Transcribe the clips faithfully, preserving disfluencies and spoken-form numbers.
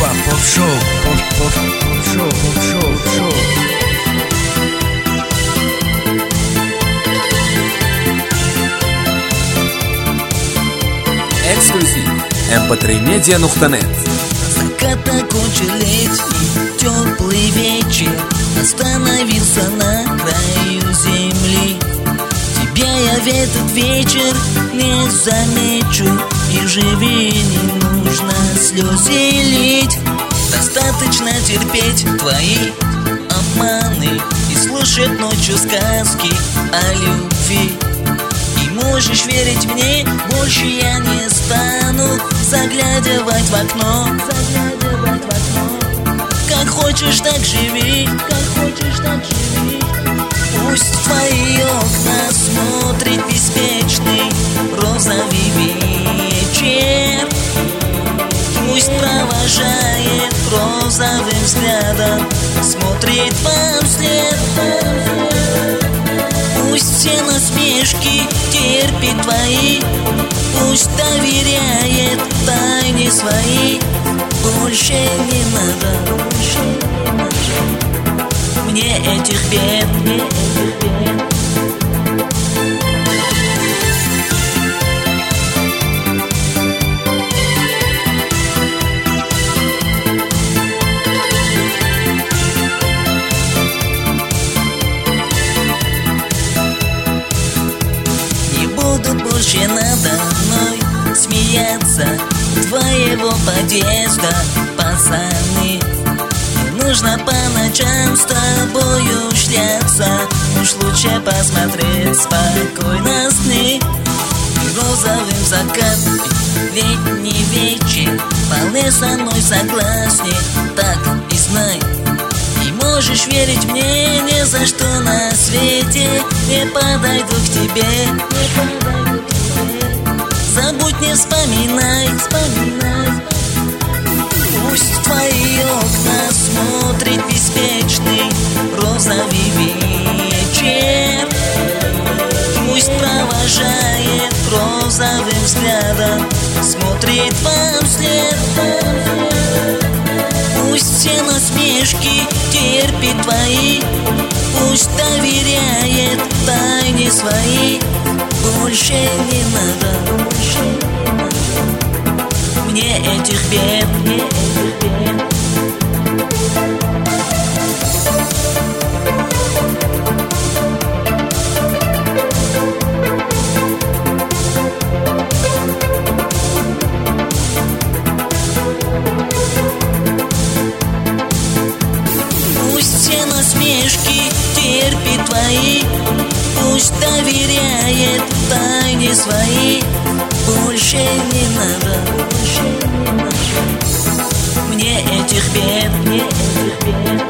Поп-шоу, поп-шоу, поп-шоу, шоу. Эксклюзив. эм пэ три медиа точка нет. Закат окончил летний теплый вечер, остановился на краю земли. Тебя я в этот вечер не замечу, и живи не нужно слезы лить. Достаточно терпеть твои обманы и слушать ночью сказки о любви. И можешь верить мне, больше я не стану заглядывать в окно, заглядывать в окно. Как хочешь, так живи, как хочешь, так живи. Пусть в твои окна смотрит беспечный розовый вечер. Пусть провожает розовым взглядом, смотрит вам вслед. Пусть все насмешки терпит твои, пусть доверяет тайне свои. Больше не надо, больше не надо мне этих бед, мне этих бед. Будут больше надо мной смеяться твоего подъезда, пацаны. Не нужно по ночам с тобою шляться, уж лучше посмотреть спокойно сны. Розовым закат, летний вечер, вполне со мной согласен, так и знай. И можешь верить мне, ни за что на свете не подойду к тебе, не подойду к тебе. Забудь, не вспоминай, вспоминай. Пусть в твои окна смотрит беспечный розовый вечер. Пусть провожает розовым взглядом, смотрит вам вслед. Пусть все насмешки терпит твои, пусть доверяет тайне свои. Больше не надо, больше не надо мне этих бед, мне этих бед. Насмешки терпит твои, пусть доверяет тайне свои. Больше не надо, больше не надо мне этих бед, мне этих бед.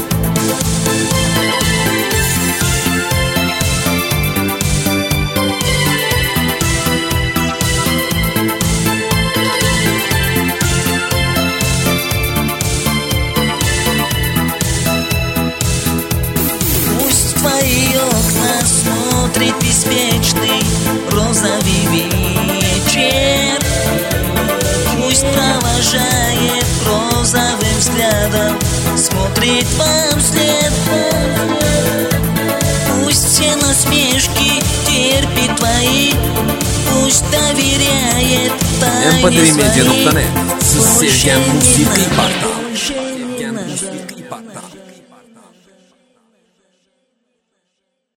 Твои окна смотрит беспечный розовый вечер. Пусть провожает розовым взглядом, смотрит вам вслед. Пусть все насмешки терпит твои, пусть доверяет эм пэ три медиа точка нет. Больше Сергеем не Музыкой надо, Портал. больше не надо.